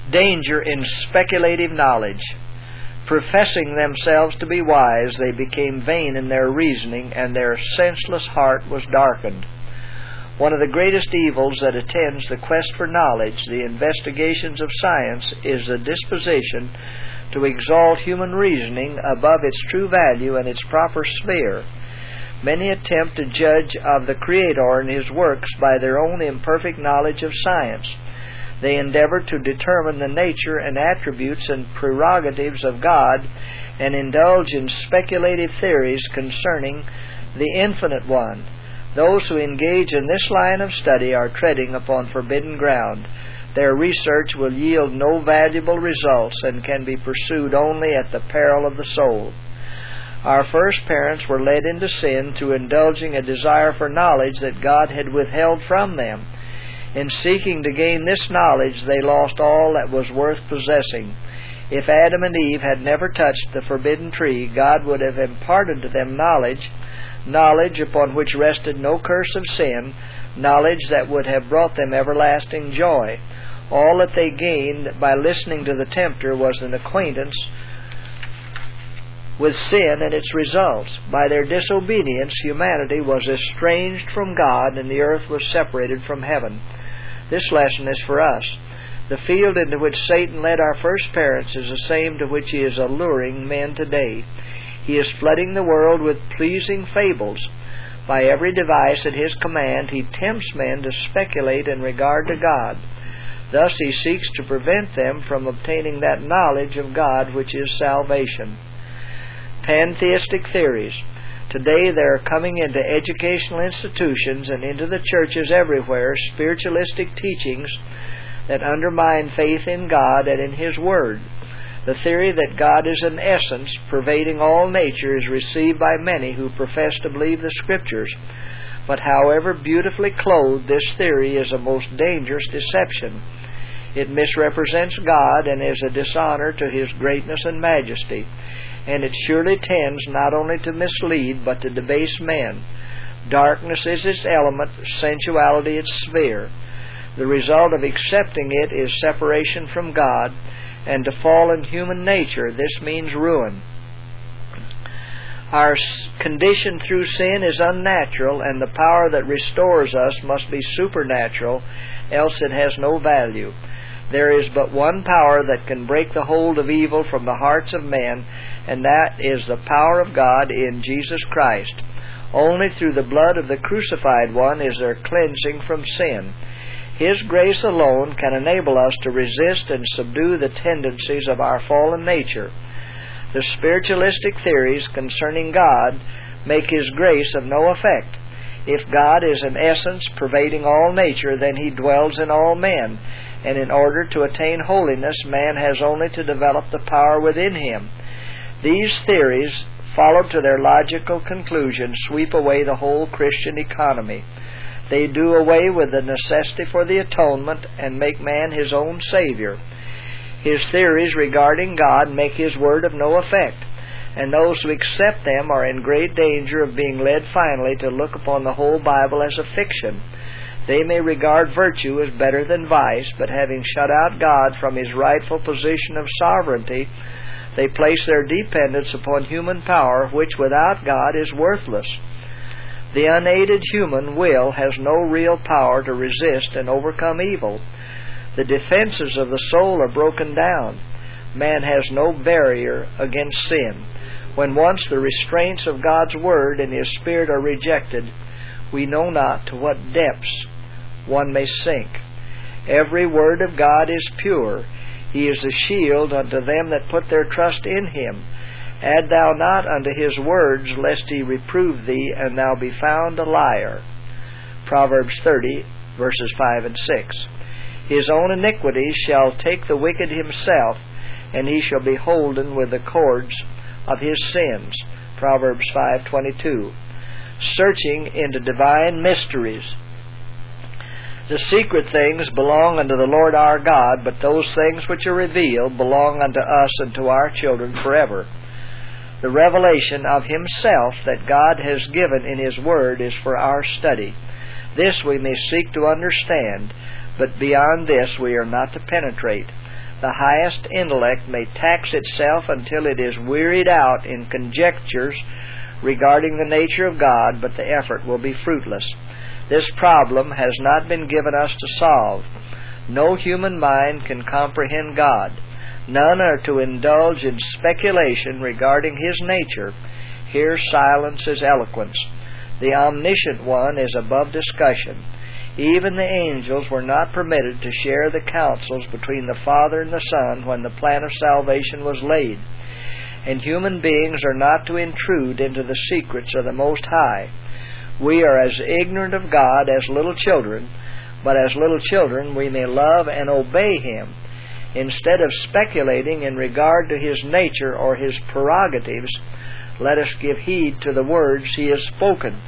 danger in speculative knowledge. Professing themselves to be wise, they became vain in their reasoning, and their senseless heart was darkened. One of the greatest evils that attends the quest for knowledge, the investigations of science, is the disposition to exalt human reasoning above its true value and its proper sphere. Many attempt to judge of the Creator and His works by their own imperfect knowledge of science. They endeavor to determine the nature and attributes and prerogatives of God and indulge in speculative theories concerning the Infinite One. Those who engage in this line of study are treading upon forbidden ground. Their research will yield no valuable results and can be pursued only at the peril of the soul. Our first parents were led into sin through indulging a desire for knowledge that God had withheld from them. In seeking to gain this knowledge, they lost all that was worth possessing. If Adam and Eve had never touched the forbidden tree, God would have imparted to them knowledge upon which rested no curse of sin, knowledge that would have brought them everlasting joy. All that they gained by listening to the tempter was an acquaintance with sin and its results. By their disobedience, humanity was estranged from God, and the earth was separated from heaven. This lesson is for us. The field into which Satan led our first parents is the same to which he is alluring men today. He is flooding the world with pleasing fables. By every device at his command, he tempts men to speculate in regard to God. Thus he seeks to prevent them from obtaining that knowledge of God which is salvation. Pantheistic theories. Today there are coming into educational institutions and into the churches everywhere spiritualistic teachings that undermine faith in God and in His Word. The theory that God is an essence pervading all nature is received by many who profess to believe the Scriptures. But however beautifully clothed, this theory is a most dangerous deception. It misrepresents God and is a dishonor to His greatness and majesty. And it surely tends not only to mislead, but to debase men. Darkness is its element, sensuality its sphere. The result of accepting it is separation from God, and to fallen human nature, this means ruin. Our condition through sin is unnatural, and the power that restores us must be supernatural, else it has no value. There is but one power that can break the hold of evil from the hearts of men, and that is the power of God in Jesus Christ. Only through the blood of the crucified one is there cleansing from sin. His grace alone can enable us to resist and subdue the tendencies of our fallen nature. The spiritualistic theories concerning God make His grace of no effect. If God is an essence pervading all nature, then He dwells in all men, and in order to attain holiness, man has only to develop the power within him. These theories, followed to their logical conclusion, sweep away the whole Christian economy. They do away with the necessity for the atonement and make man his own Savior. His theories regarding God make His Word of no effect, and those who accept them are in great danger of being led finally to look upon the whole Bible as a fiction. They may regard virtue as better than vice, but having shut out God from His rightful position of sovereignty, they place their dependence upon human power, which without God is worthless. The unaided human will has no real power to resist and overcome evil. The defenses of the soul are broken down. Man has no barrier against sin. When once the restraints of God's Word and His Spirit are rejected, we know not to what depths one may sink. Every word of God is pure. He is a shield unto them that put their trust in Him. Add thou not unto His words, lest He reprove thee, and thou be found a liar. Proverbs 30, verses 5 and 6. His own iniquities shall take the wicked himself, and he shall be holden with the cords of his sins. Proverbs 5:22. Searching into divine mysteries. The secret things belong unto the Lord our God, but those things which are revealed belong unto us and to our children forever. The revelation of Himself that God has given in His Word is for our study. This we may seek to understand, but beyond this we are not to penetrate. The highest intellect may tax itself until it is wearied out in conjectures regarding the nature of God, but the effort will be fruitless. This problem has not been given us to solve. No human mind can comprehend God. None are to indulge in speculation regarding His nature. Here silence is eloquence. The Omniscient One is above discussion. Even the angels were not permitted to share the counsels between the Father and the Son when the plan of salvation was laid. And human beings are not to intrude into the secrets of the Most High. We are as ignorant of God as little children, but as little children we may love and obey Him. Instead of speculating in regard to His nature or His prerogatives, let us give heed to the words He has spoken.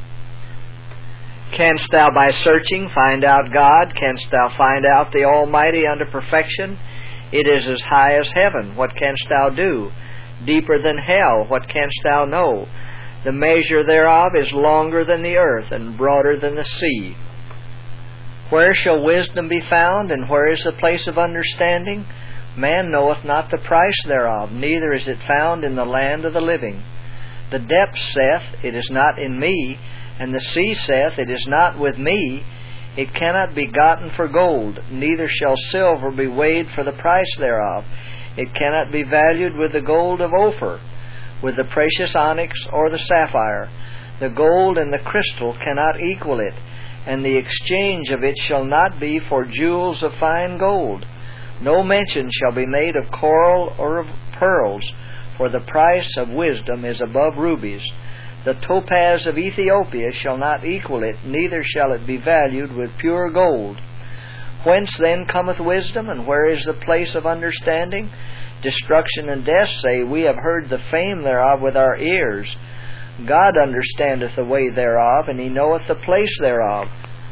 Canst thou by searching find out God? Canst thou find out the Almighty unto perfection? It is as high as heaven. What canst thou do? Deeper than hell. What canst thou know? The measure thereof is longer than the earth, and broader than the sea. Where shall wisdom be found, and where is the place of understanding? Man knoweth not the price thereof, neither is it found in the land of the living. The depth saith, It is not in me, and the sea saith, It is not with me. It cannot be gotten for gold, neither shall silver be weighed for the price thereof. It cannot be valued with the gold of Ophir, with the precious onyx or the sapphire. The gold and the crystal cannot equal it, and the exchange of it shall not be for jewels of fine gold. No mention shall be made of coral or of pearls, for the price of wisdom is above rubies. The topaz of Ethiopia shall not equal it, neither shall it be valued with pure gold. Whence then cometh wisdom, and where is the place of understanding? Destruction and death say, We have heard the fame thereof with our ears. God understandeth the way thereof, and He knoweth the place thereof.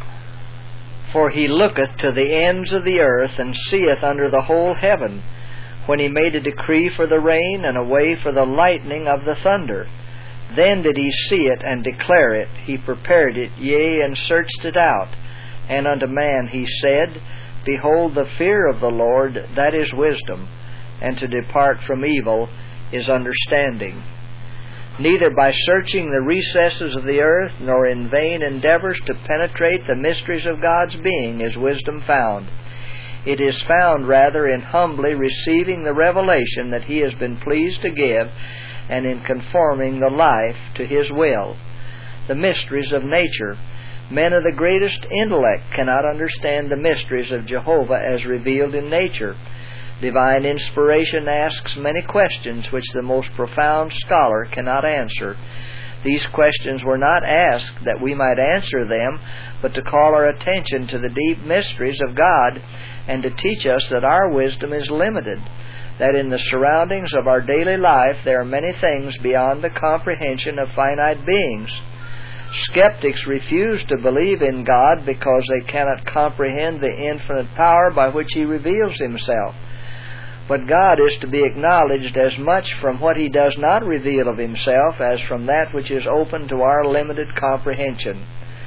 For He looketh to the ends of the earth, and seeth under the whole heaven, when He made a decree for the rain, and a way for the lightning of the thunder. Then did He see it, and declare it. He prepared it, yea, and searched it out. And unto man He said, Behold, the fear of the Lord, that is wisdom, and to depart from evil is understanding. Neither by searching the recesses of the earth, nor in vain endeavors to penetrate the mysteries of God's being, is wisdom found. It is found rather in humbly receiving the revelation that He has been pleased to give, and in conforming the life to His will. The mysteries of nature. Men of the greatest intellect cannot understand the mysteries of Jehovah as revealed in nature. Divine inspiration asks many questions which the most profound scholar cannot answer. These questions were not asked that we might answer them, but to call our attention to the deep mysteries of God, and to teach us that our wisdom is limited, that in the surroundings of our daily life there are many things beyond the comprehension of finite beings. Skeptics refuse to believe in God because they cannot comprehend the infinite power by which He reveals Himself. But God is to be acknowledged as much from what He does not reveal of Himself as from that which is open to our limited comprehension.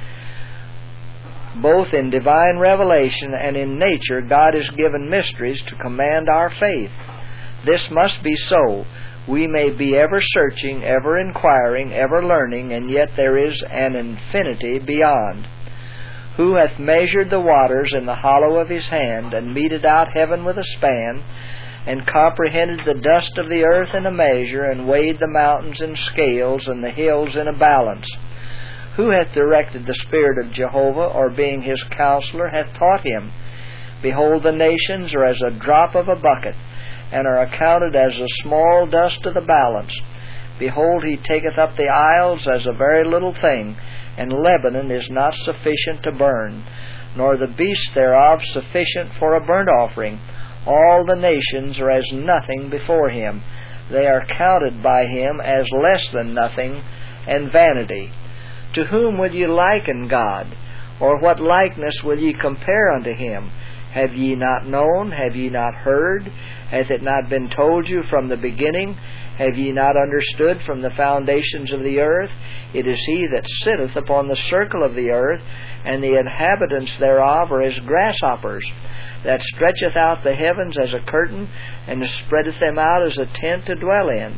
Both in divine revelation and in nature, God has given mysteries to command our faith. This must be so. We may be ever searching, ever inquiring, ever learning, and yet there is an infinity beyond. Who hath measured the waters in the hollow of His hand, and meted out heaven with a span, and comprehended the dust of the earth in a measure, and weighed the mountains in scales, and the hills in a balance? Who hath directed the Spirit of Jehovah, or being His counselor, hath taught Him? Behold, the nations are as a drop of a bucket, and are accounted as the small dust of the balance. Behold, He taketh up the isles as a very little thing, and Lebanon is not sufficient to burn, nor the beasts thereof sufficient for a burnt offering. All the nations are as nothing before Him. They are counted by Him as less than nothing, and vanity. To whom will ye liken God? Or what likeness will ye compare unto Him? Have ye not known? Have ye not heard? Hath it not been told you from the beginning? Have ye not understood from the foundations of the earth? It is He that sitteth upon the circle of the earth, and the inhabitants thereof are as grasshoppers, that stretcheth out the heavens as a curtain, and spreadeth them out as a tent to dwell in.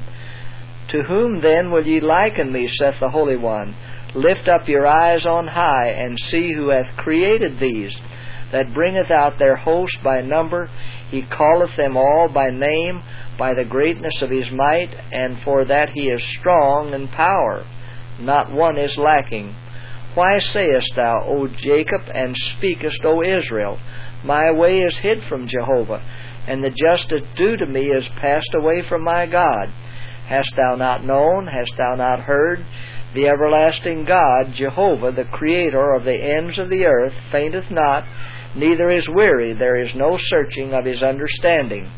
To whom then will ye liken me, saith the Holy One? Lift up your eyes on high, and see who hath created these, that bringeth out their host by number. He calleth them all by name, by the greatness of His might, and for that He is strong in power. Not one is lacking. Why sayest thou, O Jacob, and speakest, O Israel, my way is hid from Jehovah, and the justice due to me is passed away from my God? Hast thou not known? Hast thou not heard? The everlasting God, Jehovah, the Creator of the ends of the earth, fainteth not, neither is weary. There is no searching of His understanding.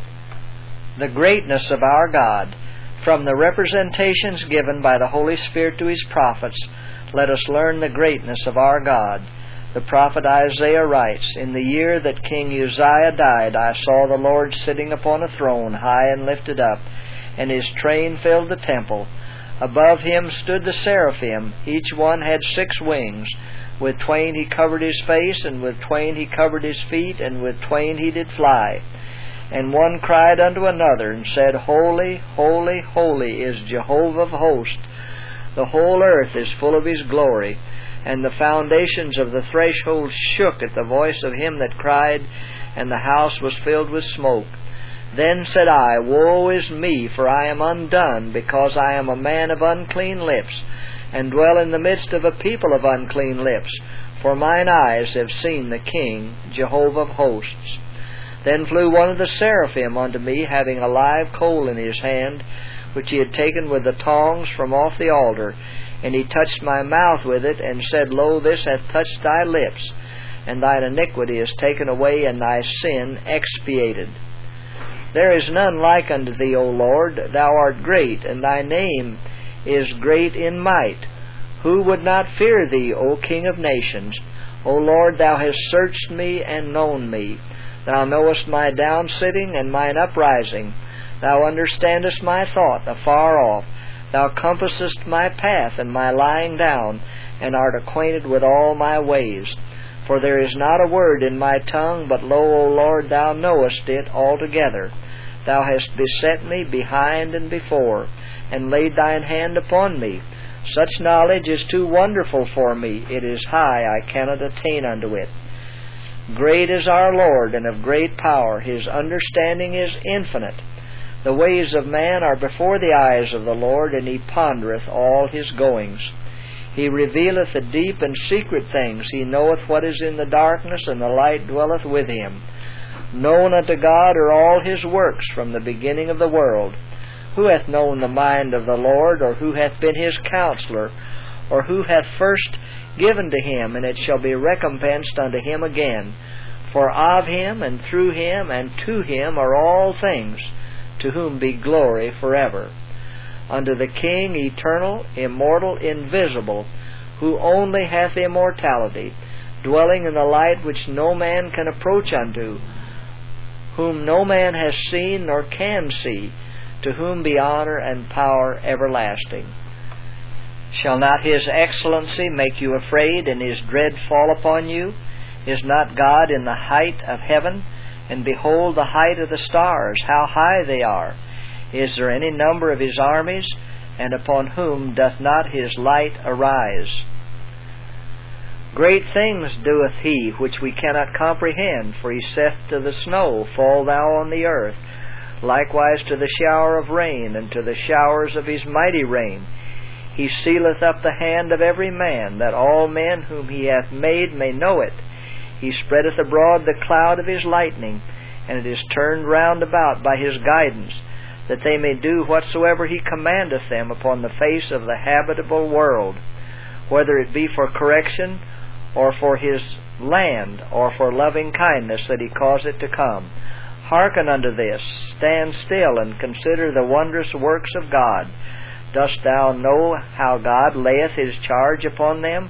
The greatness of our God. From the representations given by the Holy Spirit to His prophets, let us learn the greatness of our God. The prophet Isaiah writes, In the year that King Uzziah died, I saw the Lord sitting upon a throne, high and lifted up, and His train filled the temple. Above Him stood the seraphim. Each one had 6 wings. With twain He covered His face, and with twain He covered His feet, and with twain He did fly. And one cried unto another, and said, Holy, holy, holy is Jehovah of hosts. The whole earth is full of His glory. And the foundations of the threshold shook at the voice of him that cried, and the house was filled with smoke. Then said I, Woe is me, for I am undone, because I am a man of unclean lips, and dwell in the midst of a people of unclean lips. For mine eyes have seen the King, Jehovah of hosts. Then flew one of the seraphim unto me, having a live coal in his hand, which he had taken with the tongs from off the altar. And he touched my mouth with it, and said, Lo, this hath touched thy lips, and thine iniquity is taken away, and thy sin expiated. There is none like unto thee, O Lord. Thou art great, and thy name is great in might. Who would not fear thee, O King of nations? O Lord, thou hast searched me and known me. Thou knowest my downsitting and mine uprising. Thou understandest my thought afar off. Thou compassest my path and my lying down, and art acquainted with all my ways. For there is not a word in my tongue, but lo, O Lord, thou knowest it altogether. Thou hast beset me behind and before, and laid thine hand upon me. Such knowledge is too wonderful for me. It is high, I cannot attain unto it. Great is our Lord, and of great power. His understanding is infinite. The ways of man are before the eyes of the Lord, and He pondereth all His goings. He revealeth the deep and secret things. He knoweth what is in the darkness, and the light dwelleth with Him. Known unto God are all His works from the beginning of the world. Who hath known the mind of the Lord, or who hath been His counselor, or who hath first given to Him, and it shall be recompensed unto Him again? For of Him, and through Him, and to Him are all things, to whom be glory forever. Unto the King, eternal, immortal, invisible, who only hath immortality, dwelling in the light which no man can approach unto, whom no man has seen nor can see, to whom be honor and power everlasting. Shall not His excellency make you afraid, and His dread fall upon you? Is not God in the height of heaven? And behold the height of the stars, how high they are. Is there any number of His armies? And upon whom doth not His light arise? Great things doeth He, which we cannot comprehend. For He saith to the snow, Fall thou on the earth, likewise to the shower of rain, and to the showers of His mighty rain. He sealeth up the hand of every man, that all men whom He hath made may know it. He spreadeth abroad the cloud of His lightning, and it is turned round about by His guidance, that they may do whatsoever He commandeth them upon the face of the habitable world, whether it be for correction, or for His land, or for loving kindness that He cause it to come. Hearken unto this, stand still, and consider the wondrous works of God. Dost thou know how God layeth His charge upon them,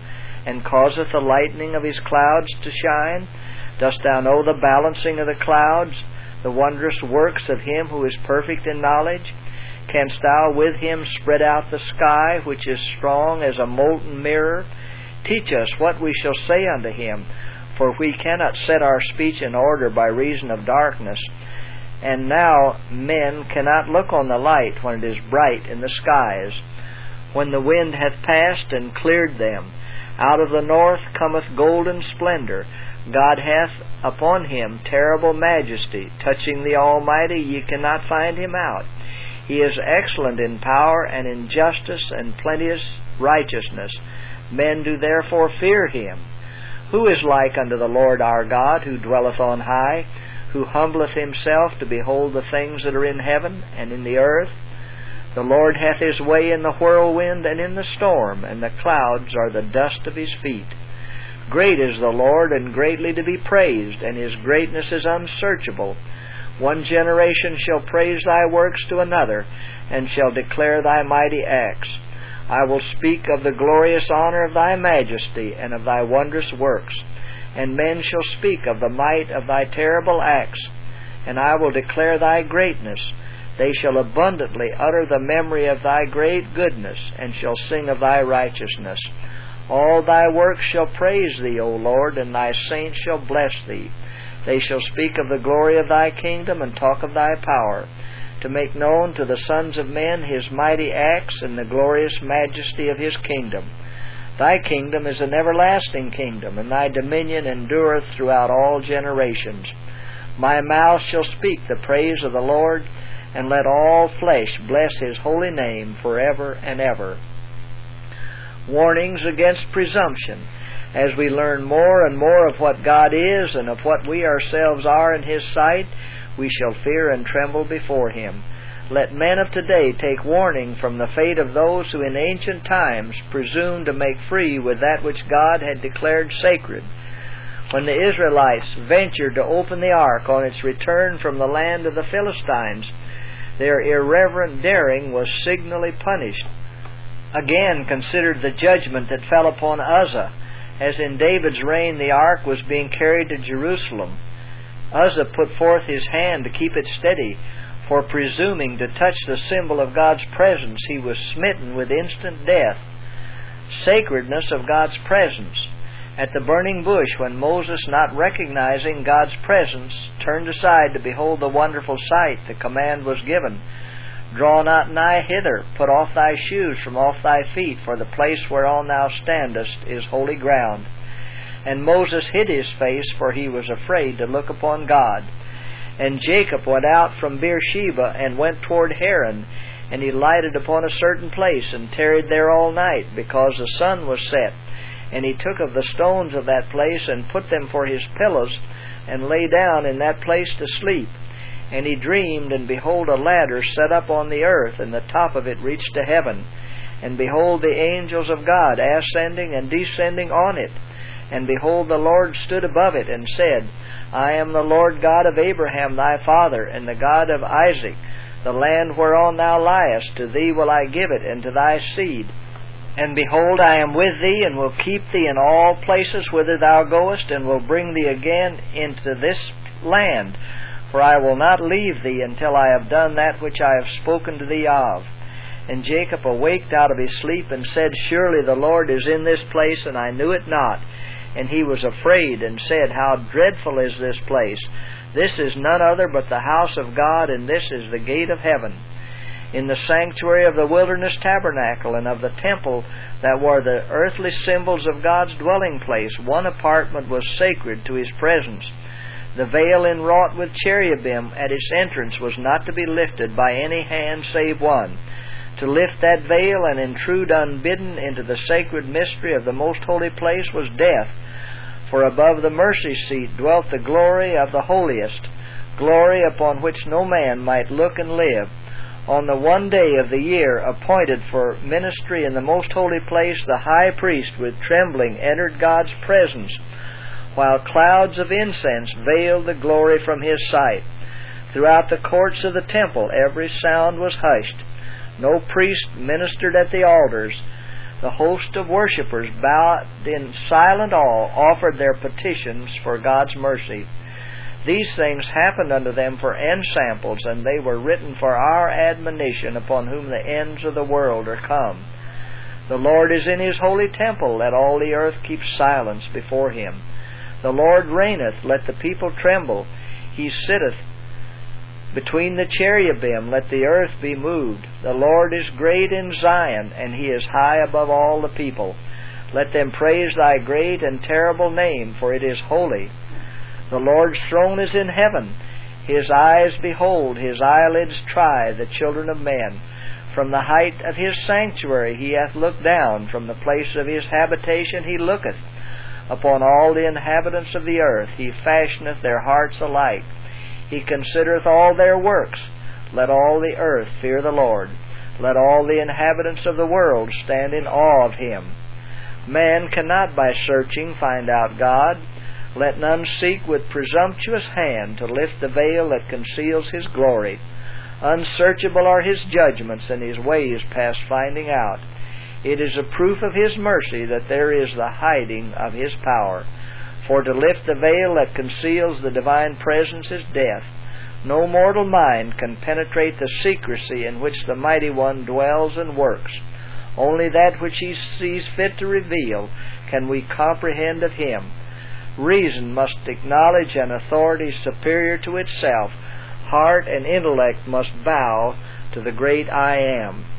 and causeth the lightning of his clouds to shine? Dost thou know the balancing of the clouds, the wondrous works of him who is perfect in knowledge? Canst thou with him spread out the sky, which is strong as a molten mirror? Teach us what we shall say unto him, for we cannot set our speech in order by reason of darkness. And now men cannot look on the light when it is bright in the skies, when the wind hath passed and cleared them. Out of the north cometh golden splendor. God hath upon him terrible majesty. Touching the Almighty, ye cannot find him out. He is excellent in power and in justice and plenteous righteousness. Men do therefore fear him. Who is like unto the Lord our God, who dwelleth on high, who humbleth himself to behold the things that are in heaven and in the earth? The Lord hath his way in the whirlwind and in the storm, and the clouds are the dust of his feet. Great is the Lord, and greatly to be praised, and his greatness is unsearchable. One generation shall praise thy works to another, and shall declare thy mighty acts. I will speak of the glorious honor of thy majesty, and of thy wondrous works. And men shall speak of the might of thy terrible acts, and I will declare thy greatness. They shall abundantly utter the memory of thy great goodness, and shall sing of thy righteousness. All thy works shall praise thee, O Lord, and thy saints shall bless thee. They shall speak of the glory of thy kingdom, and talk of thy power, to make known to the sons of men his mighty acts, and the glorious majesty of his kingdom. Thy kingdom is an everlasting kingdom, and thy dominion endureth throughout all generations. My mouth shall speak the praise of the Lord, and let all flesh bless his holy name forever and ever. Warnings against presumption. As we learn more and more of what God is and of what we ourselves are in his sight, we shall fear and tremble before him. Let men of today take warning from the fate of those who in ancient times presumed to make free with that which God had declared sacred. When the Israelites ventured to open the ark on its return from the land of the Philistines, their irreverent daring was signally punished. Again, consider the judgment that fell upon Uzzah, as in David's reign the ark was being carried to Jerusalem. Uzzah put forth his hand to keep it steady. For presuming to touch the symbol of God's presence, he was smitten with instant death. Sacredness of God's presence. At the burning bush, when Moses, not recognizing God's presence, turned aside to behold the wonderful sight, the command was given, Draw not nigh hither, put off thy shoes from off thy feet, for the place whereon thou standest is holy ground. And Moses hid his face, for he was afraid to look upon God. And Jacob went out from Beersheba, and went toward Haran, and he lighted upon a certain place, and tarried there all night, because the sun was set. And he took of the stones of that place, and put them for his pillows, and lay down in that place to sleep. And he dreamed, and behold, a ladder set up on the earth, and the top of it reached to heaven. And behold, the angels of God ascending and descending on it. And behold, the Lord stood above it, and said, I am the Lord God of Abraham thy father, and the God of Isaac. The land whereon thou liest, to thee will I give it, and to thy seed. And behold, I am with thee, and will keep thee in all places whither thou goest, and will bring thee again into this land. For I will not leave thee until I have done that which I have spoken to thee of. And Jacob awaked out of his sleep, and said, Surely the Lord is in this place, and I knew it not. And he was afraid, and said, How dreadful is this place! This is none other but the house of God, and this is the gate of heaven. In the sanctuary of the wilderness tabernacle, and of the temple that were the earthly symbols of God's dwelling place, one apartment was sacred to his presence. The veil inwrought with cherubim at its entrance was not to be lifted by any hand save one. To lift that veil and intrude unbidden into the sacred mystery of the most holy place was death. For above the mercy seat dwelt the glory of the holiest, glory upon which no man might look and live. On the one day of the year appointed for ministry in the most holy place, the high priest with trembling entered God's presence, while clouds of incense veiled the glory from his sight. Throughout the courts of the temple every sound was hushed. No priest ministered at the altars. The host of worshippers, bowed in silent awe, offered their petitions for God's mercy. These things happened unto them for ensamples, and they were written for our admonition, upon whom the ends of the world are come. The Lord is in His holy temple. Let all the earth keep silence before Him. The Lord reigneth. Let the people tremble. He sitteth between the cherubim. Let the earth be moved. The Lord is great in Zion, and He is high above all the people. Let them praise Thy great and terrible name, for it is holy. The Lord's throne is in heaven. His eyes behold, His eyelids try the children of men. From the height of His sanctuary He hath looked down. From the place of His habitation He looketh upon all the inhabitants of the earth. He fashioneth their hearts alike. He considereth all their works. Let all the earth fear the Lord. Let all the inhabitants of the world stand in awe of Him. Man cannot by searching find out God. Let none seek with presumptuous hand to lift the veil that conceals His glory. Unsearchable are His judgments, and His ways past finding out. It is a proof of His mercy that there is the hiding of His power. For to lift the veil that conceals the divine presence is death. No mortal mind can penetrate the secrecy in which the Mighty One dwells and works. Only that which He sees fit to reveal can we comprehend of Him. Reason must acknowledge an authority superior to itself. Heart and intellect must bow to the great I Am.